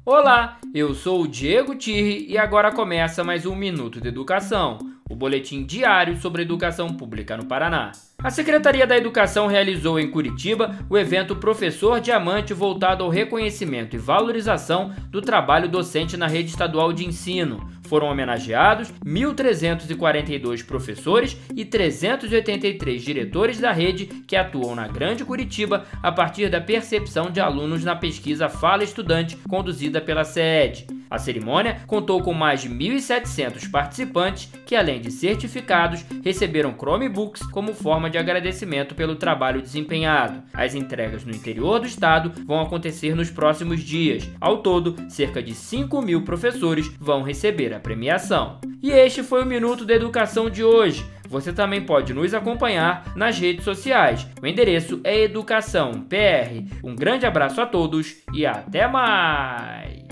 Olá, eu sou o Diego Tirri e agora começa mais um Minuto de Educação, o boletim diário sobre educação pública no Paraná. A Secretaria da Educação realizou em Curitiba o evento Professor Diamante, voltado ao reconhecimento e valorização do trabalho docente na rede estadual de ensino. Foram homenageados 1.342 professores e 383 diretores da rede que atuam na Grande Curitiba a partir da percepção de alunos na pesquisa Fala Estudante, conduzida pela CED. A cerimônia contou com mais de 1.700 participantes que, além de certificados, receberam Chromebooks como forma de agradecimento pelo trabalho desempenhado. As entregas no interior do estado vão acontecer nos próximos dias. Ao todo, cerca de 5.000 professores vão receber a premiação. E este foi o Minuto da Educação de hoje. Você também pode nos acompanhar nas redes sociais. O endereço é Educação PR. Um grande abraço a todos e até mais!